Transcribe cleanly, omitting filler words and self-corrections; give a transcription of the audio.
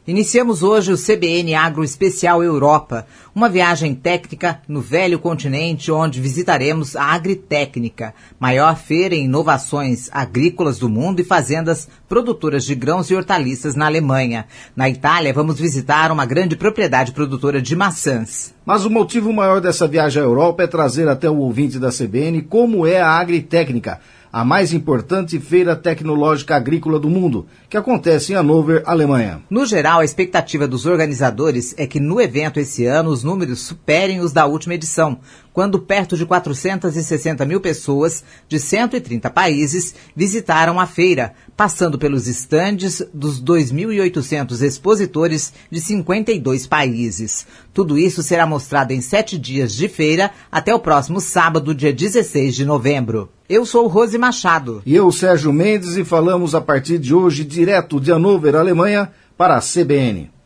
Iniciamos hoje o CBN Agro Especial Europa, uma viagem técnica no velho continente onde visitaremos a Agritécnica, maior feira em inovações agrícolas do mundo e fazendas produtoras de grãos e hortaliças na Alemanha. Na Itália, vamos visitar uma grande propriedade produtora de maçãs. Mas o motivo maior dessa viagem à Europa é trazer até o ouvinte da CBN como é a Agritécnica, a mais importante feira tecnológica agrícola do mundo, que acontece em Hannover, Alemanha. No geral, a expectativa dos organizadores é que no evento esse ano os números superem os da última edição, quando perto de 460 mil pessoas de 130 países visitaram a feira, passando pelos estandes dos 2.800 expositores de 52 países. Tudo isso será mostrado em 7 dias de feira até o próximo sábado, dia 16 de novembro. Eu sou Rose Machado. E eu, Sérgio Mendes, e falamos a partir de hoje direto de Hannover, Alemanha, para a CBN.